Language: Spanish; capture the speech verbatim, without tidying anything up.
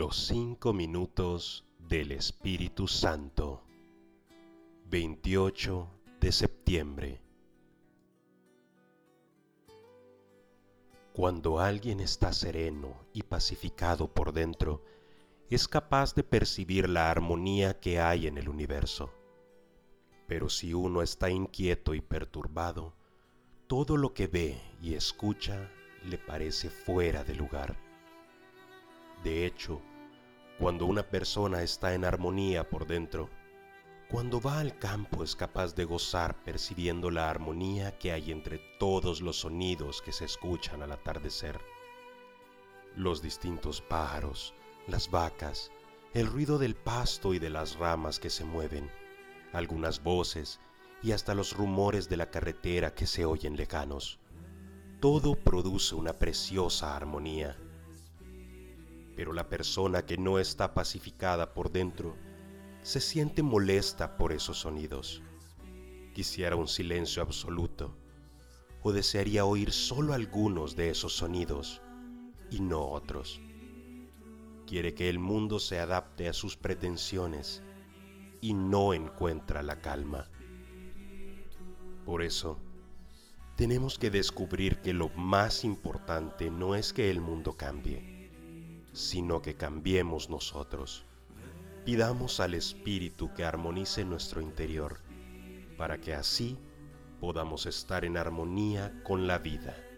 Los cinco minutos del Espíritu Santo. veintiocho de septiembre. Cuando alguien está sereno y pacificado por dentro, es capaz de percibir la armonía que hay en el universo. Pero si uno está inquieto y perturbado, todo lo que ve y escucha le parece fuera de lugar. De hecho, cuando una persona está en armonía por dentro, cuando va al campo es capaz de gozar percibiendo la armonía que hay entre todos los sonidos que se escuchan al atardecer. Los distintos pájaros, las vacas, el ruido del pasto y de las ramas que se mueven, algunas voces y hasta los rumores de la carretera que se oyen lejanos. Todo produce una preciosa armonía. Pero la persona que no está pacificada por dentro se siente molesta por esos sonidos. Quisiera un silencio absoluto, o desearía oír solo algunos de esos sonidos y no otros. Quiere que el mundo se adapte a sus pretensiones y no encuentra la calma. Por eso, tenemos que descubrir que lo más importante no es que el mundo cambie, sino que cambiemos nosotros. Pidamos al Espíritu que armonice nuestro interior, para que así podamos estar en armonía con la vida.